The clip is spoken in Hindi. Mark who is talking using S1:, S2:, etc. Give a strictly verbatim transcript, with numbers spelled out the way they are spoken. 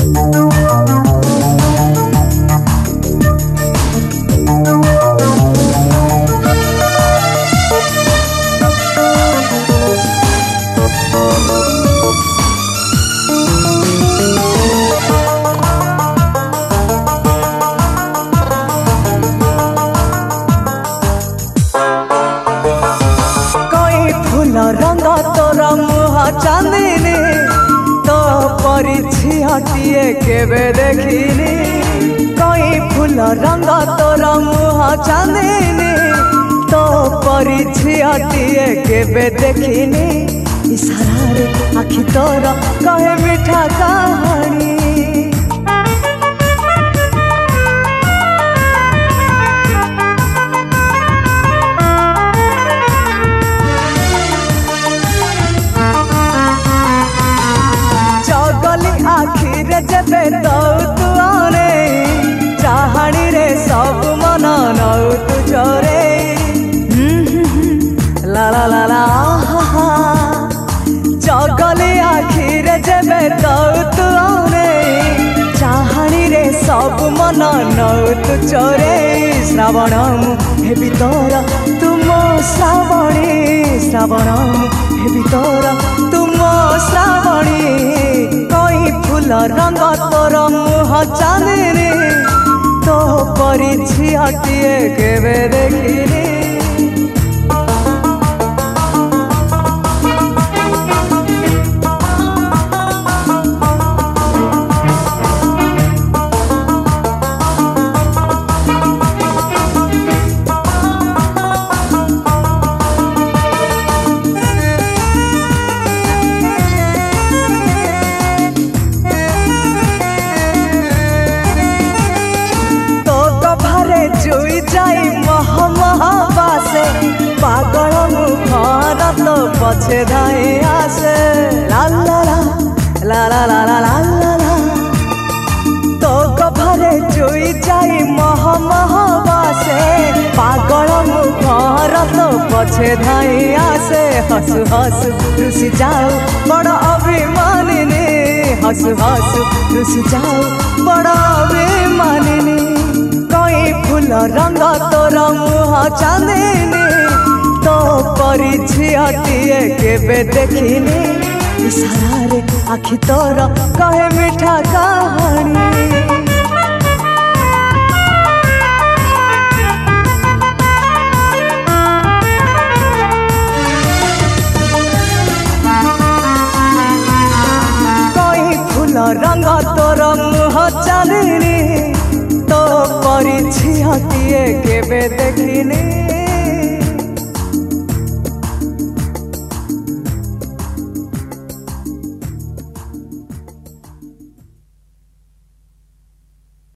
S1: रंग तोर मुह चांदिनी तो परिछि हटिए केबे देखिनी कई फूल रंग तोर मुह चांदिनी तो परिछि हटिए केबे देखिनी इशारा रे आखि तोर कहे मीठा कहानी आखिरे जबे तो तू आने चाहनी रे सब मन नौ तू जोरे ला ला ला ला जगली आखिरे जबे तो तू आने चाहनी रे सब मन नौ तू चोरे श्रावण हेबी तोर तुम श्रावणी श्रावण हेबी तोर तुम श्रावणी फूल रंग तोर मुह चांदिनी तो परिछि हटिए केबे देखिनी जुई जाई मह महाबासे पागल मुखर तो पछे धाई आसे ला ला ला ला ला ला ला ला ला तो कभरे जुई जाई मह महाबासे पागल मुखर तो पछे धाई आसे हसु हसु रुसी जाओ बड़ अभिमानिनी हसु हसु रुसी जाओ बड़ अभिमानिनी फूल रंग तोर मुह चांदिनी तो परिछि हटिए केबे देखिनी इशारा रे आखि तोर कहे मीठा कहानी रंग तोर मुह चांदिनी तो परिछि हटिए केबे देखिनी।